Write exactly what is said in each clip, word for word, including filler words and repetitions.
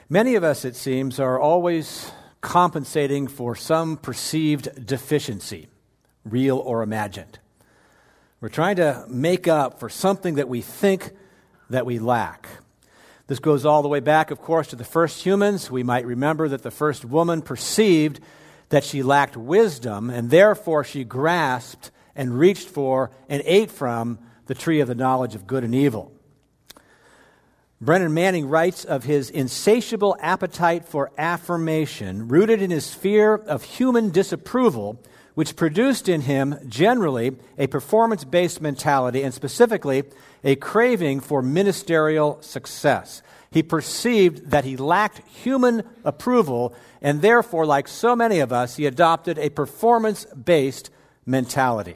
Many of us, it seems, are always compensating for some perceived deficiency, real or imagined. We're trying to make up for something that we think that we lack. This goes all the way back, of course, to the first humans. We might remember that the first woman perceived that she lacked wisdom, and therefore she grasped and reached for and ate from the tree of the knowledge of good and evil. Brennan Manning writes of his insatiable appetite for affirmation, rooted in his fear of human disapproval, which produced in him generally a performance-based mentality and specifically a craving for ministerial success. He perceived that he lacked human approval, and therefore, like so many of us, he adopted a performance-based mentality.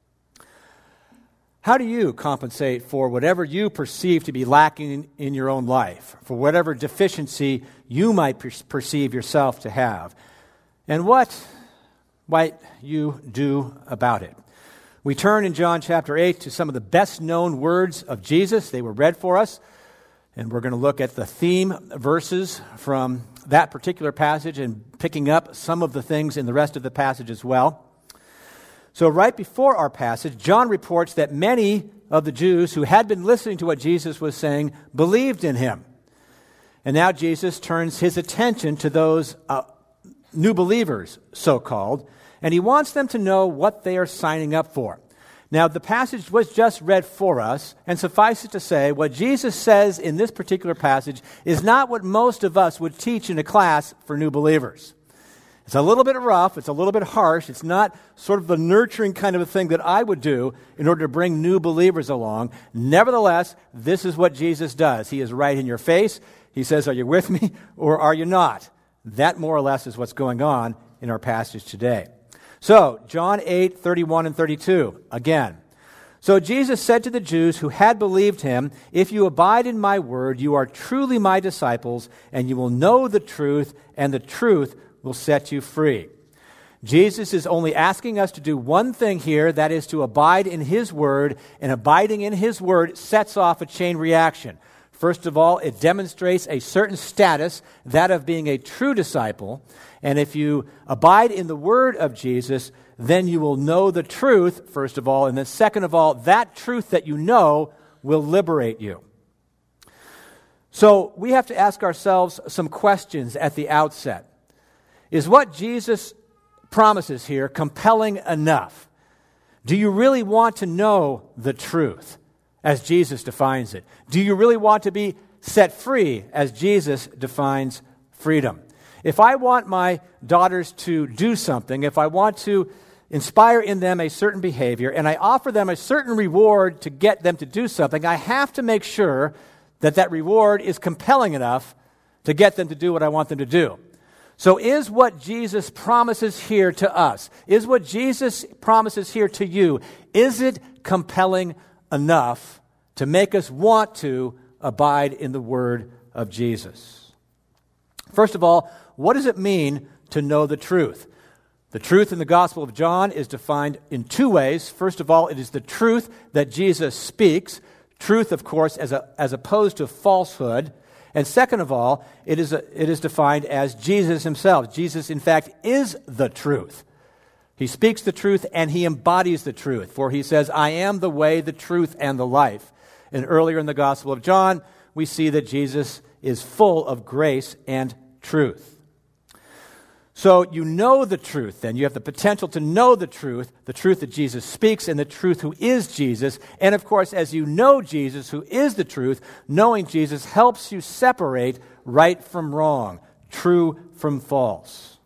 How do you compensate for whatever you perceive to be lacking in your own life, for whatever deficiency you might per- perceive yourself to have? And what might you do about it? We turn in John chapter eight to some of the best-known words of Jesus. They were read for us, and we're going to look at the theme verses from that particular passage and picking up some of the things in the rest of the passage as well. So right before our passage, John reports that many of the Jews who had been listening to what Jesus was saying believed in him. And now Jesus turns his attention to those uh, new believers, so-called, and he wants them to know what they are signing up for. Now, the passage was just read for us, and suffice it to say, what Jesus says in this particular passage is not what most of us would teach in a class for new believers. It's a little bit rough, it's a little bit harsh, it's not sort of the nurturing kind of a thing that I would do in order to bring new believers along. Nevertheless, this is what Jesus does. He is right in your face. He says, are you with me or are you not? That more or less is what's going on in our passage today. So, John eight, thirty-one and thirty-two, again. So Jesus said to the Jews who had believed him, if you abide in my word, you are truly my disciples, and you will know the truth, and the truth will set you free. Jesus is only asking us to do one thing here, that is to abide in his word, and abiding in his word sets off a chain reaction. First of all, it demonstrates a certain status, that of being a true disciple, and if you abide in the word of Jesus, then you will know the truth, first of all, and then second of all, that truth that you know will liberate you. So we have to ask ourselves some questions at the outset. Is what Jesus promises here compelling enough? Do you really want to know the truth as Jesus defines it? Do you really want to be set free as Jesus defines freedom? If I want my daughters to do something, if I want to inspire in them a certain behavior, and I offer them a certain reward to get them to do something, I have to make sure that that reward is compelling enough to get them to do what I want them to do. So is what Jesus promises here to us, is what Jesus promises here to you, is it compelling enough to make us want to abide in the word of Jesus? First of all, what does it mean to know the truth? The truth in the Gospel of John is defined in two ways. First of all, it is the truth that Jesus speaks. Truth, of course, as a, as opposed to falsehood. And second of all, it is, a, it is defined as Jesus himself. Jesus, in fact, is the truth. He speaks the truth and he embodies the truth. For he says, I am the way, the truth, and the life. And earlier in the Gospel of John, we see that Jesus is full of grace and truth. So you know the truth then. You have the potential to know the truth, the truth that Jesus speaks and the truth who is Jesus. And of course, as you know Jesus who is the truth, knowing Jesus helps you separate right from wrong, true from false.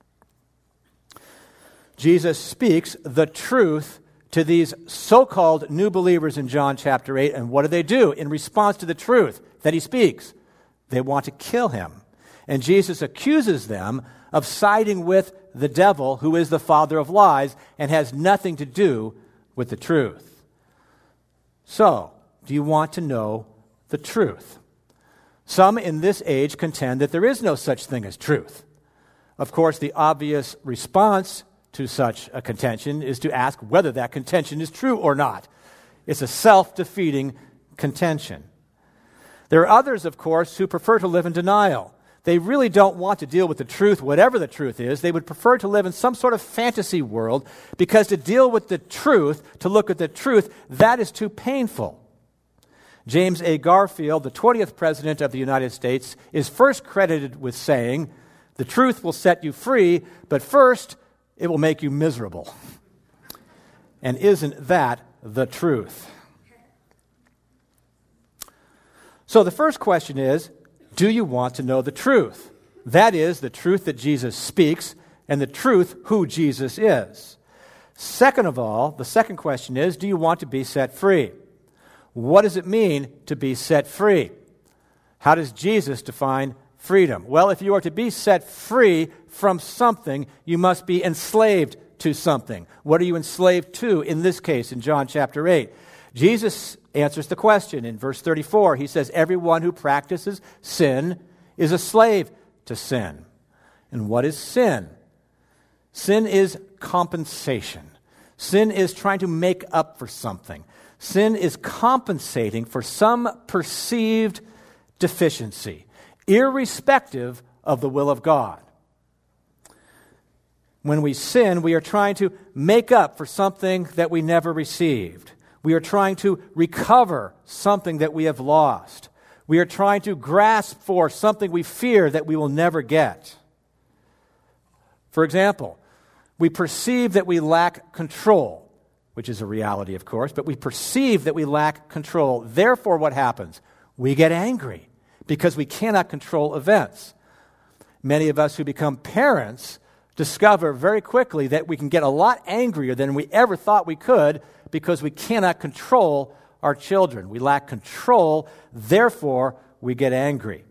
Jesus speaks the truth to these so-called new believers in John chapter eight. And what do they do in response to the truth that he speaks? They want to kill him. And Jesus accuses them of siding with the devil, who is the father of lies and has nothing to do with the truth. So, do you want to know the truth? Some in this age contend that there is no such thing as truth. Of course, the obvious response to such a contention is to ask whether that contention is true or not. It's a self-defeating contention. There are others, of course, who prefer to live in denial. They really don't want to deal with the truth, whatever the truth is. They would prefer to live in some sort of fantasy world because to deal with the truth, to look at the truth, that is too painful. James A. Garfield, the twentieth President of the United States, is first credited with saying, "The truth will set you free, but first it will make you miserable." And isn't that the truth? So the first question is, do you want to know the truth? That is, the truth that Jesus speaks and the truth who Jesus is. Second of all, the second question is, do you want to be set free? What does it mean to be set free? How does Jesus define freedom? Well, if you are to be set free from something, you must be enslaved to something. What are you enslaved to in this case in John chapter eight? Jesus answers the question in verse thirty-four. He says, "Everyone who practices sin is a slave to sin." And what is sin? Sin is compensation. Sin is trying to make up for something. Sin is compensating for some perceived deficiency, irrespective of the will of God. When we sin, we are trying to make up for something that we never received. We are trying to recover something that we have lost. We are trying to grasp for something we fear that we will never get. For example, we perceive that we lack control, which is a reality, of course, but we perceive that we lack control. Therefore, what happens? We get angry because we cannot control events. Many of us who become parents discover very quickly that we can get a lot angrier than we ever thought we could because we cannot control our children. We lack control, therefore we get angry.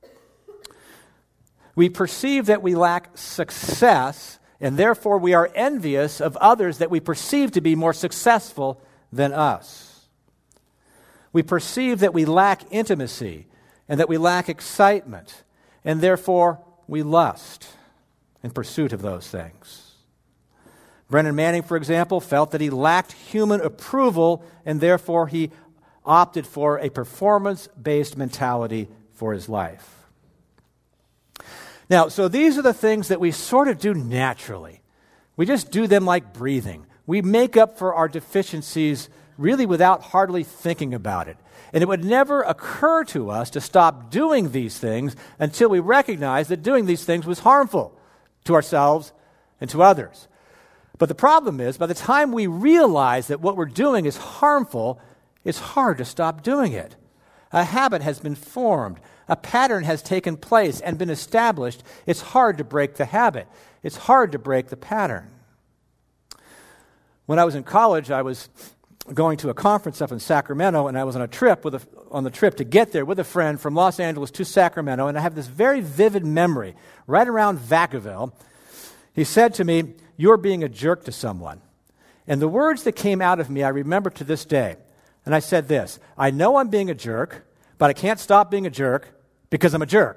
We perceive that we lack success, and therefore we are envious of others that we perceive to be more successful than us. We perceive that we lack intimacy and that we lack excitement, and therefore we lust in pursuit of those things. Brennan Manning, for example, felt that he lacked human approval, and therefore he opted for a performance-based mentality for his life. Now, so these are the things that we sort of do naturally. We just do them like breathing. We make up for our deficiencies really without hardly thinking about it. And it would never occur to us to stop doing these things until we recognize that doing these things was harmful to ourselves and to others. But the problem is, by the time we realize that what we're doing is harmful, it's hard to stop doing it. A habit has been formed. A pattern has taken place and been established. It's hard to break the habit. It's hard to break the pattern. When I was in college, I was going to a conference up in Sacramento, and I was on a trip with a, on the trip to get there with a friend from Los Angeles to Sacramento, and I have this very vivid memory. Right around Vacaville, he said to me, "You're being a jerk to someone." And the words that came out of me, I remember to this day. And I said this, "I know I'm being a jerk, but I can't stop being a jerk because I'm a jerk."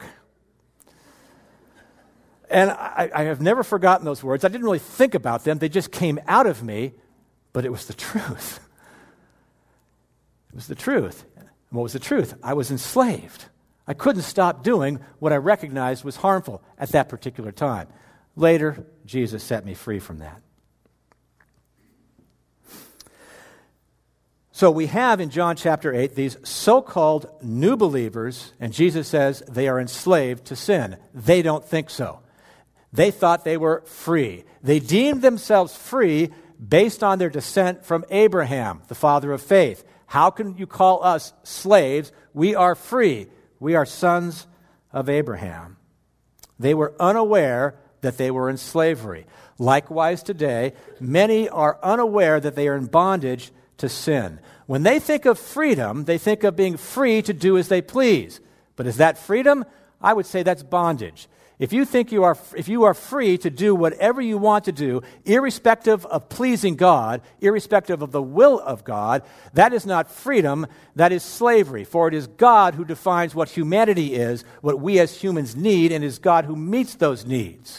And I, I have never forgotten those words. I didn't really think about them. They just came out of me, but it was the truth. It was the truth. And what was the truth? I was enslaved. I couldn't stop doing what I recognized was harmful at that particular time. Later, Jesus set me free from that. So we have in John chapter eight these so-called new believers, and Jesus says they are enslaved to sin. They don't think so. They thought they were free. They deemed themselves free based on their descent from Abraham, the father of faith. How can you call us slaves? We are free. We are sons of Abraham. They were unaware that they were in slavery. Likewise today, many are unaware that they are in bondage to sin. When they think of freedom, they think of being free to do as they please. But is that freedom? I would say that's bondage. If you think you are if you are free to do whatever you want to do, irrespective of pleasing God, irrespective of the will of God, that is not freedom, that is slavery. For it is God who defines what humanity is, what we as humans need, and it is God who meets those needs.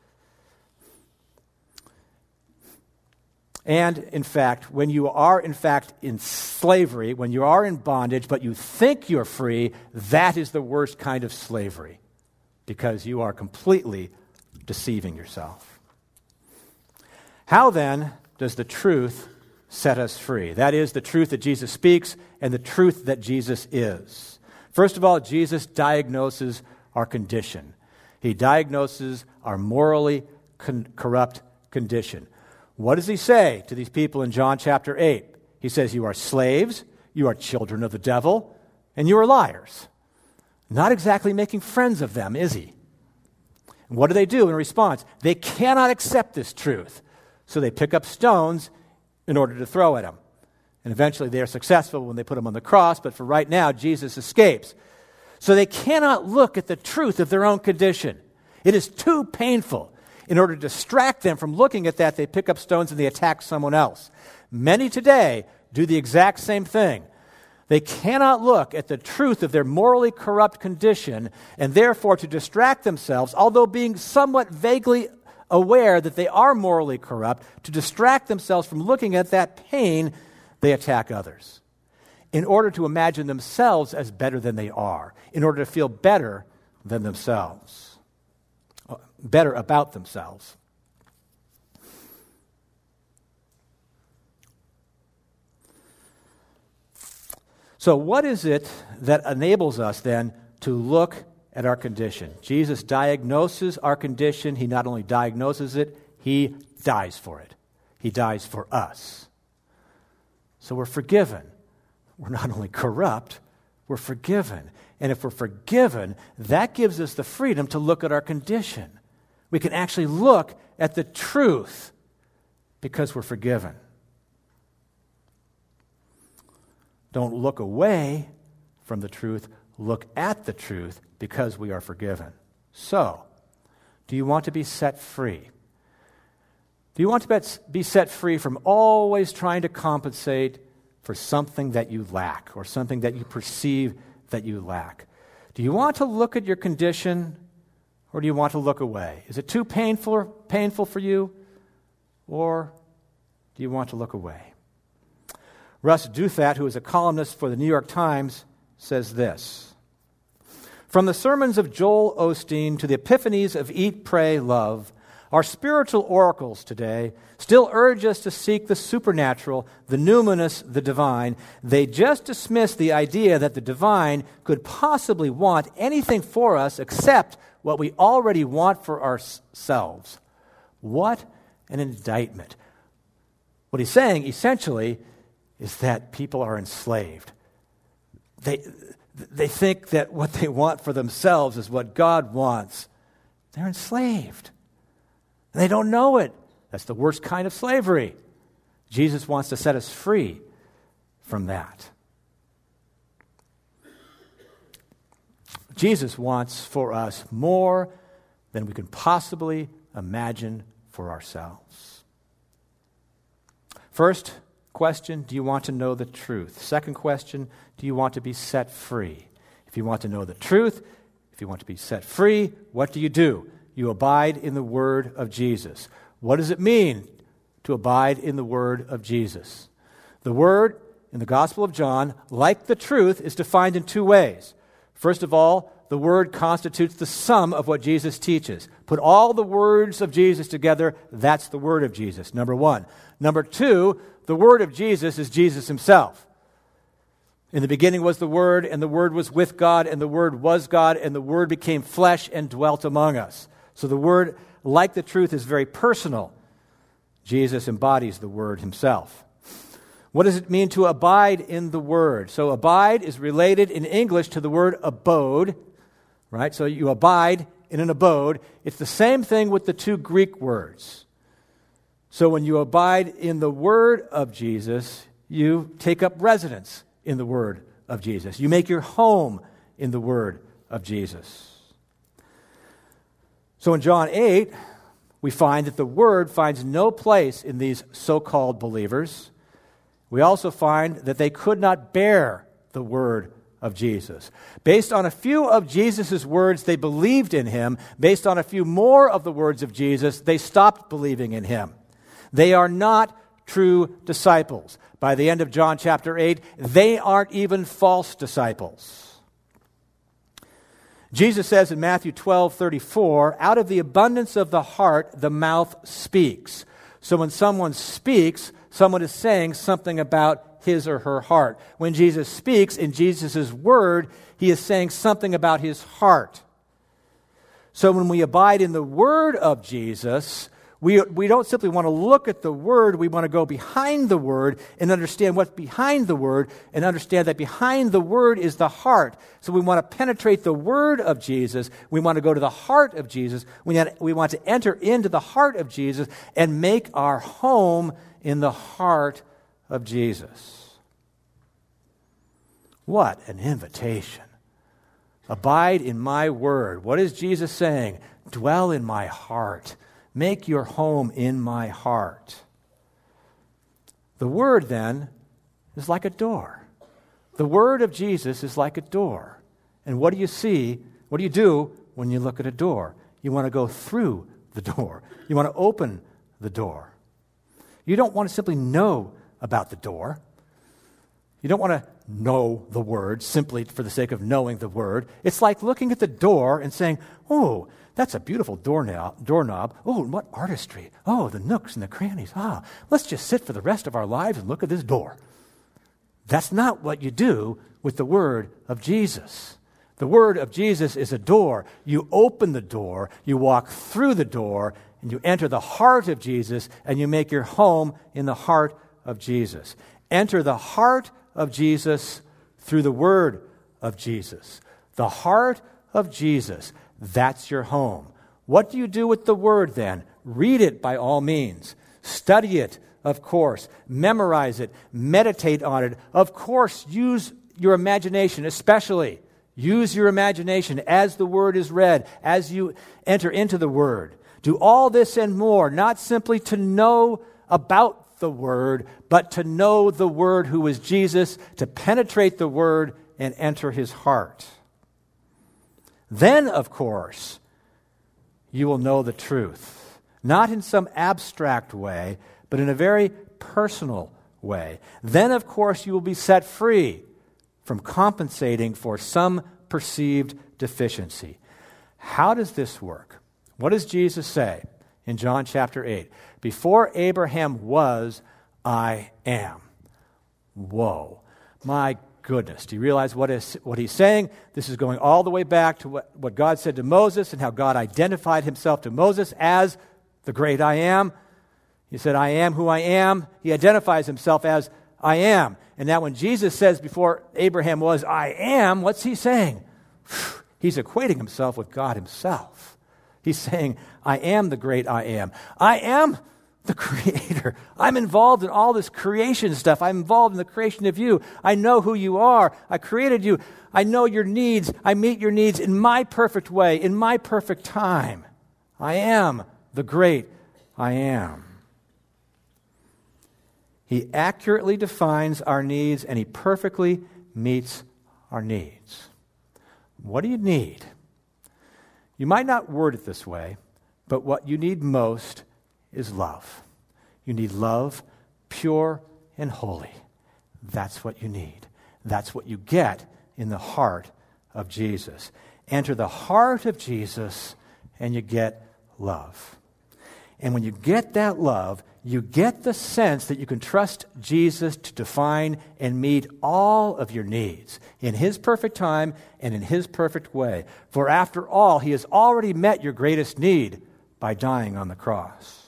And, in fact, when you are, in fact, in slavery, when you are in bondage, but you think you're free, that is the worst kind of slavery. because you are completely deceiving yourself. How then does the truth set us free? That is, the truth that Jesus speaks and the truth that Jesus is. First of all, Jesus diagnoses our condition. He diagnoses our morally con- corrupt condition. What does he say to these people in John chapter eight? He says, you are slaves, you are children of the devil, and you are liars. Not exactly making friends of them, is he? And what do they do in response? They cannot accept this truth, so they pick up stones in order to throw at him. And eventually they are successful when they put him on the cross, but for right now, Jesus escapes. So they cannot look at the truth of their own condition. It is too painful. In order to distract them from looking at that, they pick up stones and they attack someone else. Many today do the exact same thing. They cannot look at the truth of their morally corrupt condition, and therefore to distract themselves, although being somewhat vaguely aware that they are morally corrupt, to distract themselves from looking at that pain, they attack others in order to imagine themselves as better than they are, in order to feel better than themselves, better about themselves. So what is it that enables us then to look at our condition? Jesus diagnoses our condition. He not only diagnoses it, he dies for it. He dies for us. So we're forgiven. We're not only corrupt, we're forgiven. And if we're forgiven, that gives us the freedom to look at our condition. We can actually look at the truth because we're forgiven. Don't look away from the truth. Look at the truth because we are forgiven. So, do you want to be set free? Do you want to be set free from always trying to compensate for something that you lack or something that you perceive that you lack? Do you want to look at your condition or do you want to look away? Is it too painful, painful for you or do you want to look away? Russ Douthat, who is a columnist for the New York Times, says this: from the sermons of Joel Osteen to the epiphanies of Eat, Pray, Love, our spiritual oracles today still urge us to seek the supernatural, the numinous, the divine. They just dismiss the idea that the divine could possibly want anything for us except what we already want for ourselves. What an indictment. What he's saying, essentially, is that people are enslaved. They, they think that what they want for themselves is what God wants. They're enslaved. And they don't know it. That's the worst kind of slavery. Jesus wants to set us free from that. Jesus wants for us more than we can possibly imagine for ourselves. First question, do you want to know the truth? Second question, do you want to be set free? If you want to know the truth, if you want to be set free, what do you do? You abide in the word of Jesus. What does it mean to abide in the word of Jesus? The word in the Gospel of John, like the truth, is defined in two ways. First of all, the word constitutes the sum of what Jesus teaches. Put all the words of Jesus together, that's the word of Jesus, number one. Number two, the word of Jesus is Jesus himself. In the beginning was the Word, and the Word was with God, and the Word was God, and the Word became flesh and dwelt among us. So the Word, like the truth, is very personal. Jesus embodies the Word himself. What does it mean to abide in the Word? So abide is related in English to the word abode, right? So you abide in an abode. It's the same thing with the two Greek words. So when you abide in the Word of Jesus, you take up residence in the Word of Jesus. You make your home in the Word of Jesus. So in John eight, we find that the Word finds no place in these so-called believers. We also find that they could not bear the Word of Jesus. Based on a few of Jesus' words, they believed in him. Based on a few more of the words of Jesus, they stopped believing in him. They are not true disciples. By the end of John chapter eight, they aren't even false disciples. Jesus says in Matthew twelve thirty-four, out of the abundance of the heart, the mouth speaks. So when someone speaks, someone is saying something about his or her heart. When Jesus speaks in Jesus' word, he is saying something about his heart. So when we abide in the word of Jesus, we, we don't simply want to look at the word, we want to go behind the word and understand what's behind the word and understand that behind the word is the heart. So we want to penetrate the word of Jesus. We want to go to the heart of Jesus. We want, we want to enter into the heart of Jesus and make our home in the heart of Jesus. What an invitation. Abide in my word. What is Jesus saying? Dwell in my heart. Make your home in my heart. The word, then, is like a door. The word of Jesus is like a door. And what do you see? What do you do when you look at a door? You want to go through the door. You want to open the door. You don't want to simply know about the door. You don't want to know the word simply for the sake of knowing the word. It's like looking at the door and saying, oh, that's a beautiful doorknob. doorknob. Oh, and what artistry. Oh, the nooks and the crannies. Ah, let's just sit for the rest of our lives and look at this door. That's not what you do with the word of Jesus. The word of Jesus is a door. You open the door, you walk through the door, and you enter the heart of Jesus, and you make your home in the heart of Jesus. Enter the heart of Jesus through the word of Jesus. The heart of Jesus, that's your home. What do you do with the word then? Read it by all means. Study it, of course. Memorize it. Meditate on it. Of course, use your imagination, especially. Use your imagination as the word is read, as you enter into the word. Do all this and more, not simply to know about the word, but to know the word who is Jesus, to penetrate the word and enter his heart. Then, of course, you will know the truth, not in some abstract way, but in a very personal way. Then, of course, you will be set free from compensating for some perceived deficiency. How does this work? What does Jesus say in John chapter eight? Before Abraham was, I am. Whoa. My goodness. Do you realize what is what he's saying? This is going all the way back to what, what God said to Moses and how God identified himself to Moses as the great I am. He said, I am who I am. He identifies himself as I am. And now when Jesus says before Abraham was, I am, what's he saying? He's equating himself with God himself. He's saying, I am the great I am. I am the creator. I'm involved in all this creation stuff. I'm involved in the creation of you. I know who you are. I created you. I know your needs. I meet your needs in my perfect way, in my perfect time. I am the great I am. He accurately defines our needs and he perfectly meets our needs. What do you need? You might not word it this way, but what you need most is love. You need love, pure and holy. That's what you need. That's what you get in the heart of Jesus. Enter the heart of Jesus and you get love. And when you get that love, you get the sense that you can trust Jesus to define and meet all of your needs in his perfect time and in his perfect way. For after all, he has already met your greatest need by dying on the cross.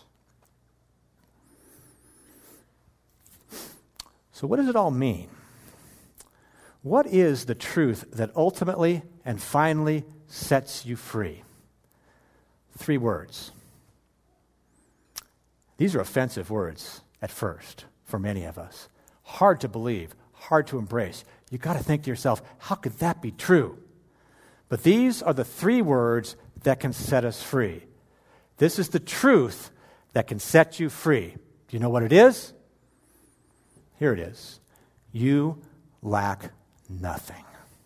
So what does it all mean? What is the truth that ultimately and finally sets you free? Three words. These are offensive words at first for many of us. Hard to believe, hard to embrace. You've got to think to yourself, how could that be true? But these are the three words that can set us free. This is the truth that can set you free. Do you know what it is? Here it is. You lack nothing.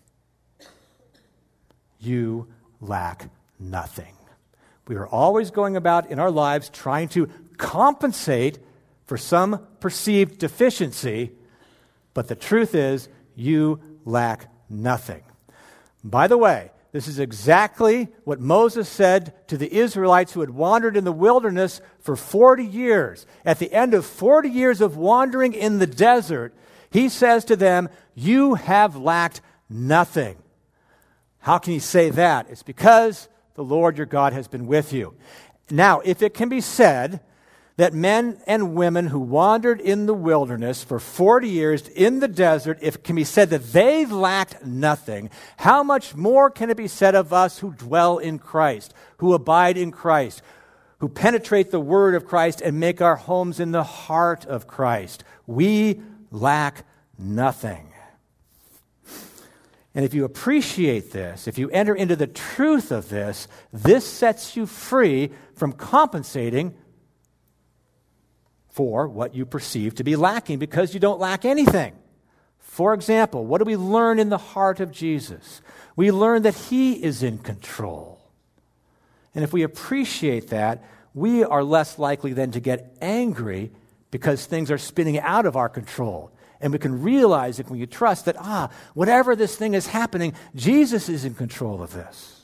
You lack nothing. We are always going about in our lives trying to compensate for some perceived deficiency, but the truth is you lack nothing. By the way, this is exactly what Moses said to the Israelites who had wandered in the wilderness for forty years. At the end of forty years of wandering in the desert, he says to them, "You have lacked nothing." How can he say that? It's because the Lord your God has been with you. Now, if it can be said that men and women who wandered in the wilderness for forty years in the desert, if it can be said that they lacked nothing, how much more can it be said of us who dwell in Christ, who abide in Christ, who penetrate the word of Christ and make our homes in the heart of Christ? We lack nothing. And if you appreciate this, if you enter into the truth of this, this sets you free from compensating for what you perceive to be lacking, because you don't lack anything. For example, what do we learn in the heart of Jesus? We learn that he is in control. And if we appreciate that, we are less likely then to get angry because things are spinning out of our control. And we can realize it when you trust that, ah, whatever this thing is happening, Jesus is in control of this.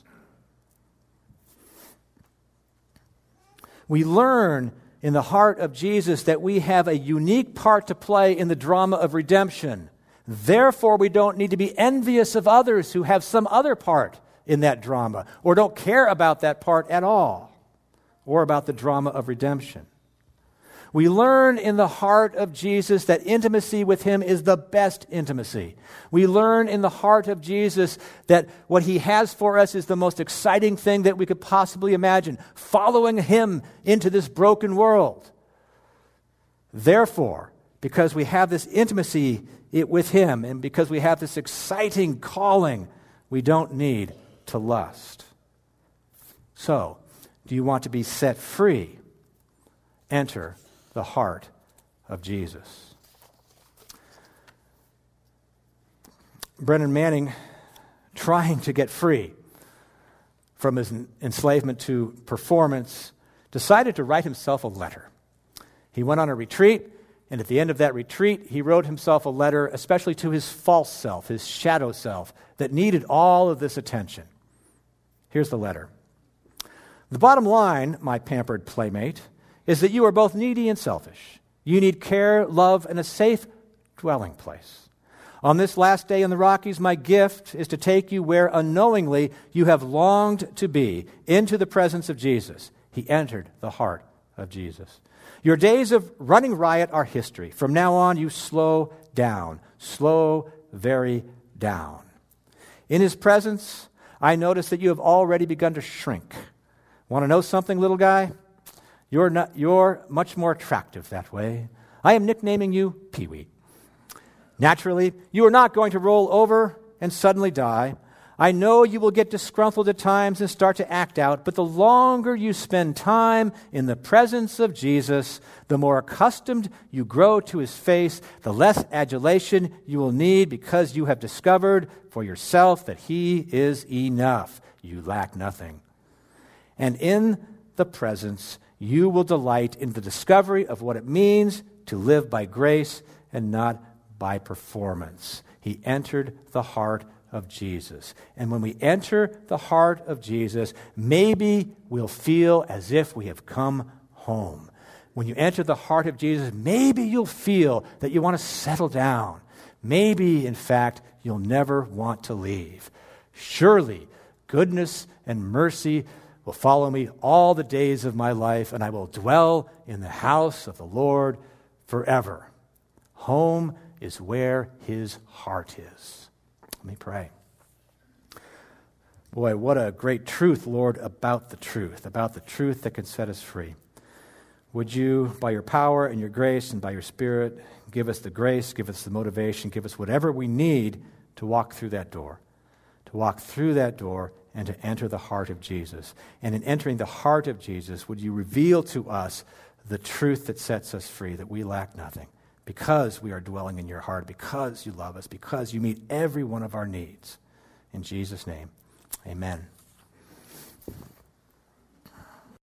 We learn in the heart of Jesus that we have a unique part to play in the drama of redemption. Therefore, we don't need to be envious of others who have some other part in that drama, or don't care about that part at all, or about the drama of redemption. We learn in the heart of Jesus that intimacy with him is the best intimacy. We learn in the heart of Jesus that what he has for us is the most exciting thing that we could possibly imagine, following him into this broken world. Therefore, because we have this intimacy with him and because we have this exciting calling, we don't need to lust. So, do you want to be set free? Enter the heart of Jesus. Brennan Manning, trying to get free from his enslavement to performance, decided to write himself a letter. He went on a retreat, and at the end of that retreat, he wrote himself a letter, especially to his false self, his shadow self, that needed all of this attention. Here's the letter. The bottom line, my pampered playmate, is that you are both needy and selfish. You need care, love, and a safe dwelling place. On this last day in the Rockies, my gift is to take you where unknowingly you have longed to be, into the presence of Jesus. He entered the heart of Jesus. Your days of running riot are history. From now on, you slow down. Slow very down. In his presence, I notice that you have already begun to shrink. Want to know something, little guy? You're not, you're much more attractive that way. I am nicknaming you Pee-wee. Naturally, you are not going to roll over and suddenly die. I know you will get disgruntled at times and start to act out, but the longer you spend time in the presence of Jesus, the more accustomed you grow to his face, the less adulation you will need, because you have discovered for yourself that he is enough. You lack nothing. And in the presence, you will delight in the discovery of what it means to live by grace and not by performance. He entered the heart of Jesus. And when we enter the heart of Jesus, maybe we'll feel as if we have come home. When you enter the heart of Jesus, maybe you'll feel that you want to settle down. Maybe, in fact, you'll never want to leave. Surely, goodness and mercy will follow me all the days of my life, and I will dwell in the house of the Lord forever. Home is where his heart is. Let me pray. Boy, what a great truth, Lord, about the truth, about the truth that can set us free. Would you, by your power and your grace and by your Spirit, give us the grace, give us the motivation, give us whatever we need to walk through that door, to walk through that door and to enter the heart of Jesus. And in entering the heart of Jesus, would you reveal to us the truth that sets us free, that we lack nothing, because we are dwelling in your heart, because you love us, because you meet every one of our needs. In Jesus' name, amen.